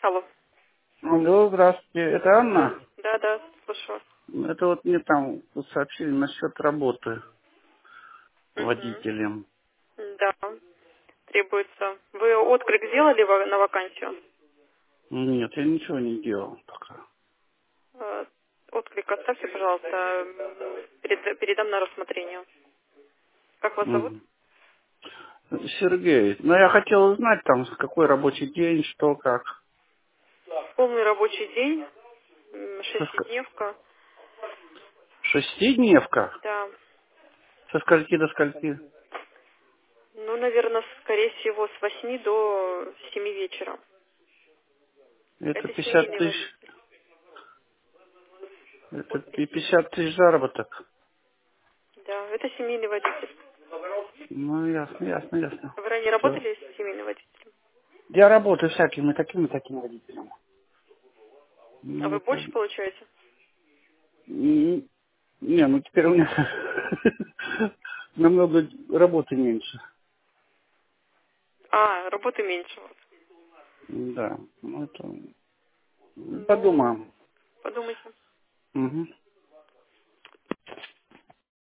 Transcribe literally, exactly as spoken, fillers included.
Алло. Алло, здравствуйте. Это Да, Анна? да, да, слушаю. Это вот мне там тут сообщили насчет работы Угу. водителем. Да, требуется. Вы отклик сделали во- на вакансию? Нет, я ничего не делал пока. Э, Отклик оставьте, пожалуйста, м, перед- передам на рассмотрение. Как вас зовут? Мгм. Сергей, ну я хотел узнать там, с какой рабочий день, что, как. Полный рабочий день, м, Со ск- шестидневка. Шестидневка? Да. Со скольки до скольки? Ну, наверное, скорее всего, с восьми до семи вечера. Это Это пятьдесят семейный тысяч. водитель. Это пи- пятьдесят тысяч заработок. Да, это семейный водитель. Ну, ясно, ясно, ясно. Вы ранее Все. работали с семейным водителем? Я работаю всякими такими такими водителями. А Ну, вы это... больше получаете? м, Не, ну теперь у меня намного работы меньше. А, работы меньше. у вас. Да, ну это... Ну, Подумаем. подумайте. Мгм.